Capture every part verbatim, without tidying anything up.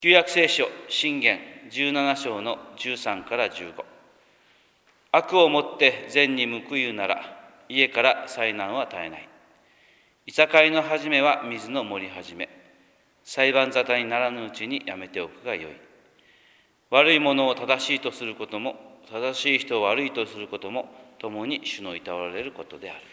旧約聖書箴言じゅうなな章のじゅうさんからじゅうご。悪をもって善に報いうなら、家から災難は絶えない。いさかいの始めは水の盛り始め。裁判沙汰にならぬうちにやめておくがよい。悪いものを正しいとすることも、正しい人を悪いとすることも、共に主の悼われることである。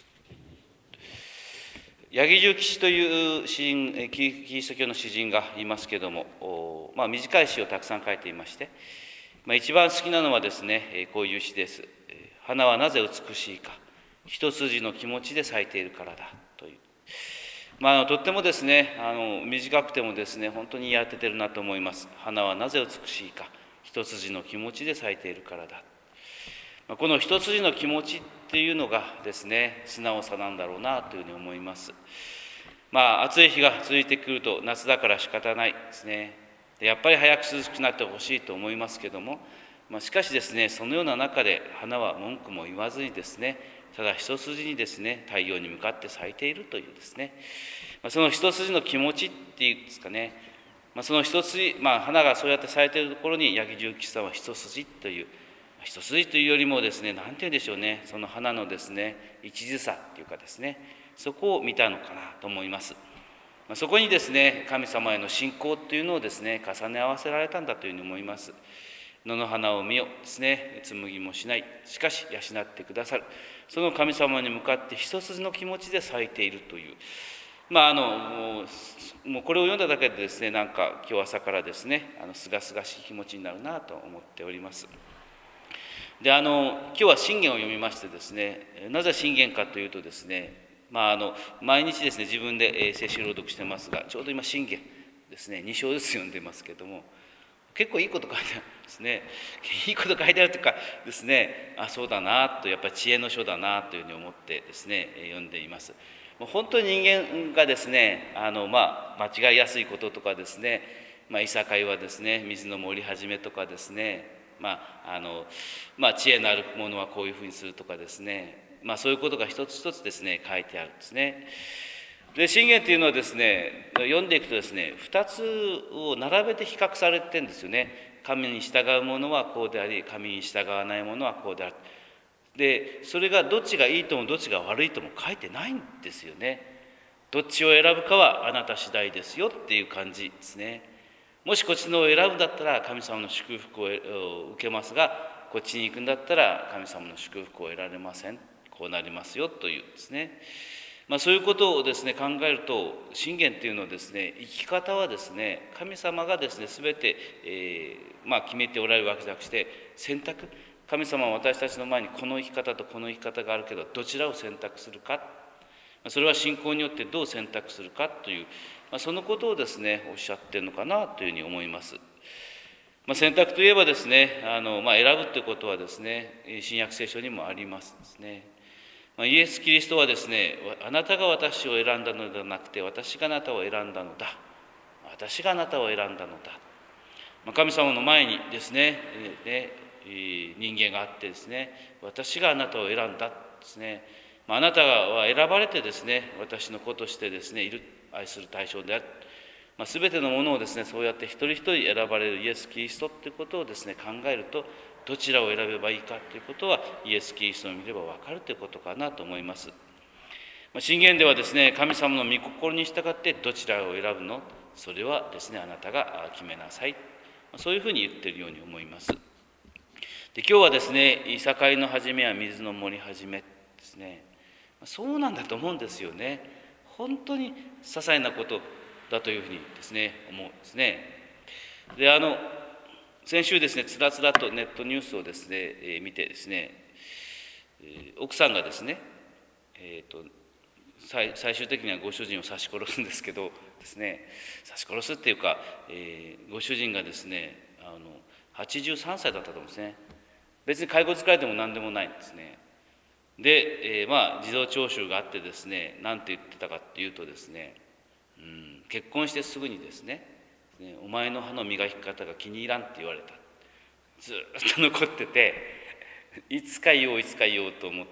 八木重吉という詩人、キリスト教の詩人がいますけれども、まあ、短い詩をたくさん書いていまして、まあ、一番好きなのはですね、こういう詩です。花はなぜ美しいか、一筋の気持ちで咲いているからだという。まあ、あのとってもですね、あの短くてもですね、本当に言い当ててるなと思います。花はなぜ美しいか、一筋の気持ちで咲いているからだ。この一筋の気持ちっていうのがですね、素直さなんだろうなというふうに思います。まあ、暑い日が続いてくると夏だから仕方ないですね。やっぱり早く涼しくなってほしいと思いますけども、まあ、しかしですね、そのような中で花は文句も言わずにですね、ただ一筋にですね、太陽に向かって咲いているというですね、まあ、その一筋の気持ちっていうんですかね、まあ、その一筋、まあ、花がそうやって咲いているところに八木重吉さんは一筋という、一筋というよりもですね、なんて言うんでしょうね、その花のですね、一途さっていうかですね、そこを見たのかなと思います。そこにですね、神様への信仰というのをですね、重ね合わせられたんだというふうに思います。野の花を見よですね、紡ぎもしない、しかし養ってくださる、その神様に向かって一筋の気持ちで咲いているという、まああのもうこれを読んだだけでですね、なんか今日朝からですね、あの清々しい気持ちになるなと思っております。であの今日は箴言を読みましてですね、なぜ箴言かというとですね、まあ、あの毎日ですね、自分で聖書を朗読してますが、ちょうど今箴言ですね、に章ずつ読んでますけども、結構いいこと書いてあるんですね。いいこと書いてあるというかですね、あ、そうだなと、やっぱり知恵の書だなというふうに思ってですね、読んでいます。もう本当に人間がですね、あの、まあ、間違いやすいこととかですね、まあ、いさかいはですね、水の盛り始めとかですね、まああのまあ、知恵のあるものはこういうふうにするとかですね、まあ、そういうことが一つ一つですね書いてあるんですね。で箴言というのはですね、読んでいくとですね、ふたつを並べて比較されてるんですよね。神に従うものはこうであり、神に従わないものはこうである。でそれがどっちがいいともどっちが悪いとも書いてないんですよね。どっちを選ぶかはあなた次第ですよっていう感じですね。もしこっちのを選ぶんだったら神様の祝福を受けますが、こっちに行くんだったら神様の祝福を得られません。こうなりますよというですね、まあ、そういうことをですね考えると、箴言というのはですね、生き方はですね、神様がですね全て、えーまあ、決めておられるわけじゃなくて、選択、神様は私たちの前にこの生き方とこの生き方があるけど、どちらを選択するか、それは信仰によってどう選択するかという、まあ、そのことをですねおっしゃっているのかなというふうに思います。まあ、選択といえばですね、あの、まあ、選ぶということはですね、新約聖書にもありますですね。まあ、イエス・キリストはですね、あなたが私を選んだのではなくて、私があなたを選んだのだ。私があなたを選んだのだ。まあ、神様の前にですね、えー、人間があってですね、私があなたを選んだですね。まあ、あなたは選ばれてですね、私の子としてですね、いる、愛する対象である。まあ、全てのものをですね、そうやって一人一人選ばれるイエス・キリストということをですね、考えると、どちらを選べばいいかということは、イエス・キリストを見れば分かるということかなと思います。まあ、箴言ではですね、神様の御心に従ってどちらを選ぶの、それはですね、あなたが決めなさい。そういうふうに言っているように思います。で今日はですね、いさかいの始めは水の盛り始めですね。そうなんだと思うんですよね。本当に些細なことだというふうにですね思うんですね。であの先週ですね、つらつらとネットニュースをですね、えー、見てですね、えー、奥さんがですね、えーと最, 最終的にはご主人を刺し殺すんですけどですね、刺し殺すっていうか、えー、ご主人がですね、あのはちじゅうさんさいだったと思うんですね。別に介護疲れても何でもないんですね。で、えー、まあ自動聴取があってですね、何て言ってたかっていうとですね、うん、結婚してすぐにですね、お前の歯の磨き方が気に入らんって言われた。ずっと残ってて、いつか言おういつか言おうと思って、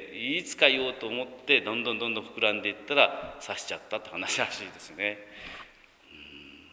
いつか言おうと思ってどんどんどんどん膨らんでいったら刺しちゃったって話らしいですね。うん、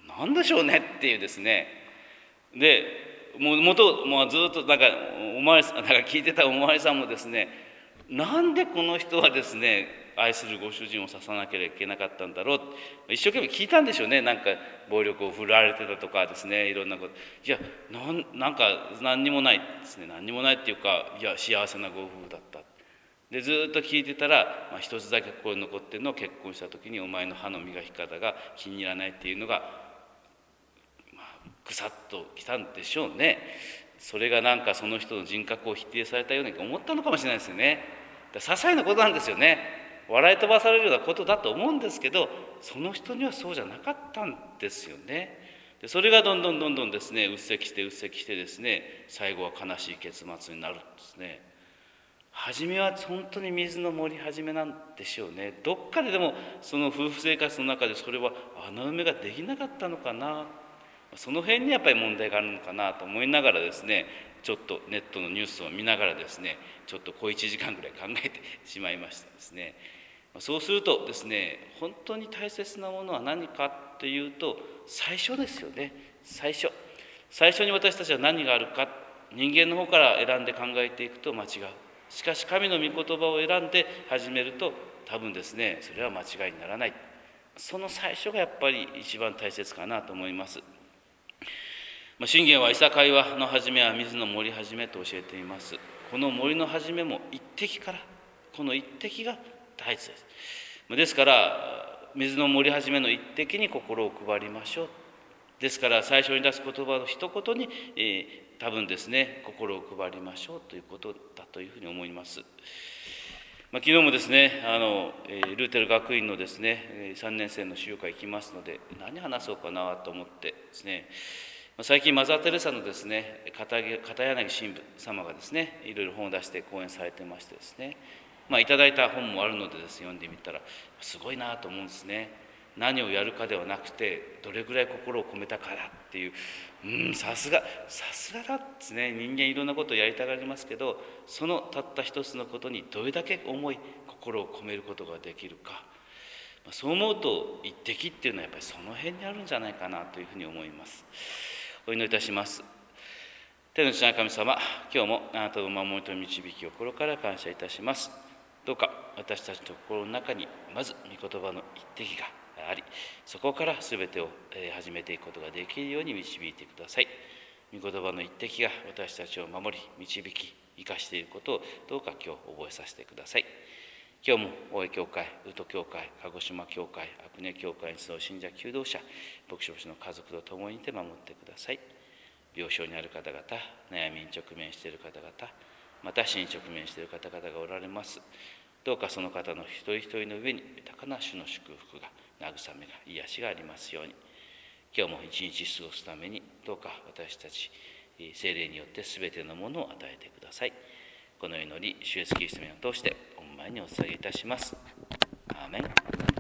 何でしょうねっていうですね、でもう元もうずっとなんかおまわりさんなんか聞いてたおまわりさんもですね、なんでこの人はですね愛するご主人を刺さなければいけなかったんだろう、一生懸命聞いたんでしょうね。なんか暴力を振られてたとかですね、いろんなこと、いやなんなんか何にもないですね、何にもないっていうか、いや幸せなご夫婦だった。でずっと聞いてたら、まあ、一つだけ心に残ってるのを、結婚した時にお前の歯の磨き方が気に入らないっていうのが、まあ、ぐさっときたんでしょうね。それがなんかその人の人格を否定されたように思ったのかもしれないですよね。だから些細なことなんですよね。笑い飛ばされるようなことだと思うんですけど、その人にはそうじゃなかったんですよね。でそれがどんどんどんどんですね、うっせきしてうっせきしてですね、最後は悲しい結末になるんですね。初めは本当に水の盛り始めなんでしょうね。どっかででもその夫婦生活の中でそれは穴埋めができなかったのかな、その辺にやっぱり問題があるのかなと思いながらですね、ちょっとネットのニュースを見ながらですね、ちょっと小いちじかんぐらい考えてしまいましたですね。そうするとですね、本当に大切なものは何かというと、最初ですよね。最初最初に私たちは何があるか、人間の方から選んで考えていくと間違う。しかし神の御言葉を選んで始めると、多分ですねそれは間違いにならない。その最初がやっぱり一番大切かなと思います。信玄はいさかいはの始めは水の盛り始めと教えています。この森の始めも一滴から、この一滴が大切です。ですから水の盛り始めの一滴に心を配りましょう。ですから最初に出す言葉の一言に、えー、多分ですね心を配りましょうということだというふうに思います。まあ、昨日もですねあの、えー、ルーテル学院のですねさんねん生の修会行きますので、何話そうかなと思ってですね、最近マザー・テレサのですね片柳神父様がですねいろいろ本を出して講演されてましてですね、まあ、いただいた本もあるのでです、読んでみたらすごいなと思うんですね。何をやるかではなくて、どれぐらい心を込めたかだっていう、うんさすがさすがだですね。人間いろんなことをやりたがりますけど、そのたった一つのことにどれだけ思い心を込めることができるか、そう思うと一滴っていうのはやっぱりその辺にあるんじゃないかなというふうに思います。お祈りいたします。天の父なる神様、今日もあなたの守りと導きを心から感謝いたします。どうか私たちの心の中にまず御言葉の一滴があり、そこから全てを始めていくことができるように導いてください。御言葉の一滴が私たちを守り導き生かしていることをどうか今日覚えさせてください。今日も大江教会、宇都教会、鹿児島教会、阿久根教会に集う信者求道者、牧師牧師の家族と共にいて守ってください。病床にある方々、悩みに直面している方々、また死に直面している方々がおられます。どうかその方の一人一人の上に豊かな主の祝福が、慰めが、癒しがありますように。今日も一日過ごすためにどうか私たち聖霊によって全てのものを与えてください。この祈り、主イエスキリストの名を通して御前にお捧げいたします。アーメン。